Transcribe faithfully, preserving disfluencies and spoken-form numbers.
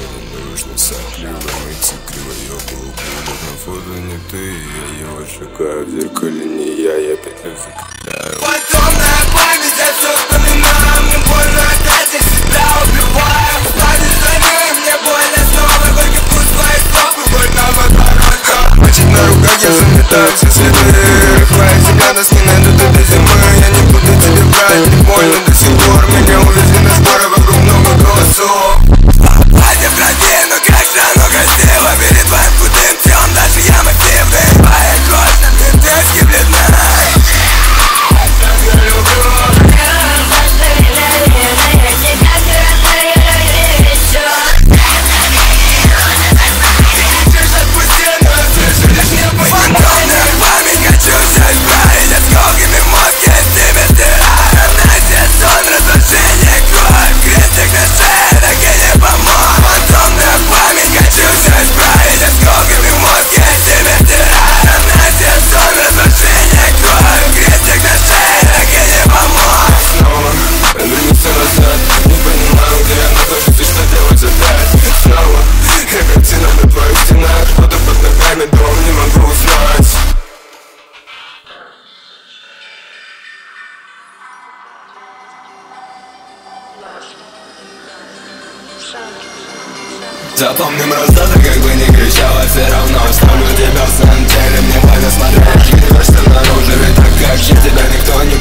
нужно сопливо мыться кривоёбого пуля. На фото не ты, я его шукаю в зеркале, не я, я петлю закрепляю. Фантомная память, я все вспоминаю. Мне больно опять, я себя убиваю. Память за ней, мне больно снова. Горький вкус твоих стоп и боль на подбородке. Мочить на руках, я заметаю все следы. Рыхлая земля, носки найдут до зимы. Я не буду тебе брать, не больно до сих пор. Меня увезли на скорой, вокруг много голосов. Платье в крови, но как же оно красиво. Перед твоим худым телом даже я мотивный. Твоя кожа ментовски бледна. Запомни мразота, как бы не кричала, все равно оставлю тебя в самом деле. Мне больно смотреть, как ты рвешься наружу, ведь так как я тебя никто не